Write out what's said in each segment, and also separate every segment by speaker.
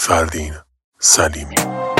Speaker 1: فردین سلیمی.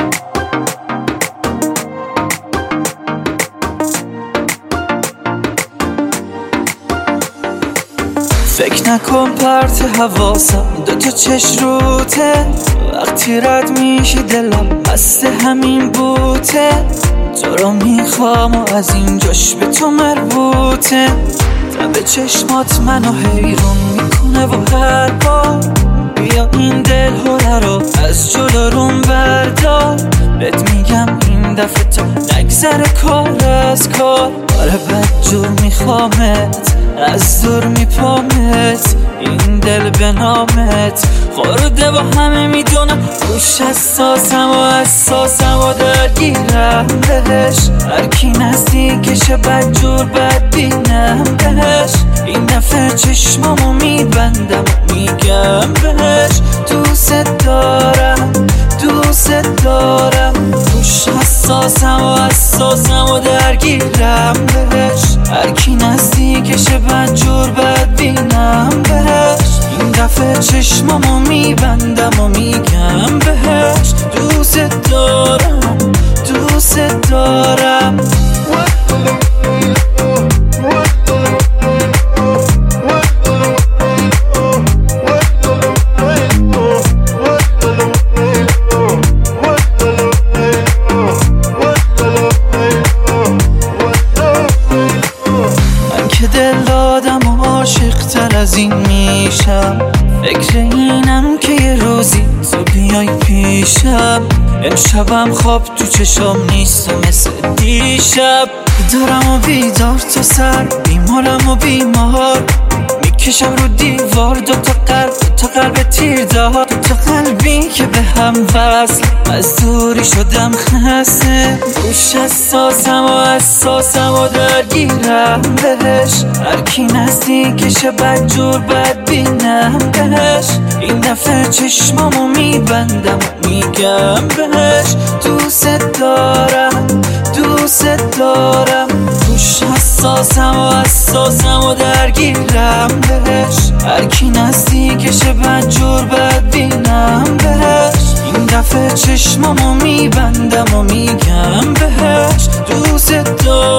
Speaker 2: فکر نکن پرت حواسم دوتا چش روته، وقتی رد میشی دلم مست همین بوته. تو رو میخوام و از اینجاش به تو مربوطه. به چشمات منو حیرون میکنه و هر بار بیا این دل هره رو از جلو روم بردار. بهت میگم این دفعه تا نگذره کار از کار. آره بدجور میخوامت از دور میپامت، این دل به نامت خورده و همه میدونم روش حساسم و حساسم و درگیرم بهش. هرکی نزدیکشه بدجور بد بینم بهش. این دفعه چشمامو میبندم و میگم بهش دوست دارم دوست دارم. روش حساسم و حساسم و درگیرم بهش. هرکی نزدیکشه بدجور بد بینم بهش. این دفعه چشمامو میبندم و میگم بهش دوست دارم دوست دارم. که دل دادم و عاشق تر از این میشم. فکر اینم که یه روزی تو بیای پیشم. امشبم خواب تو چشم نیست و مثل دیشب. بیدارم و بیدار تو سر، بیمارم و بیمار. میکشم رو دیوار دوتا قلب تیر دار. دوتا قلبی که به هم وصل، از دوری شدم خسته. روش حساسم و حساسم و درگیرم بهش. هرکی نزدیکشه بدجور بد بینم بهش. این دفعه چشمامو میبندم و میگم بهش دوست دارم دوست دارم. روش حساسم و حساسم و درگیرم بهش. هرکی نزدیکشه بدجور بد بینم بهش. این دفعه چشمامو میبندم و میگم بهش دوست دارم.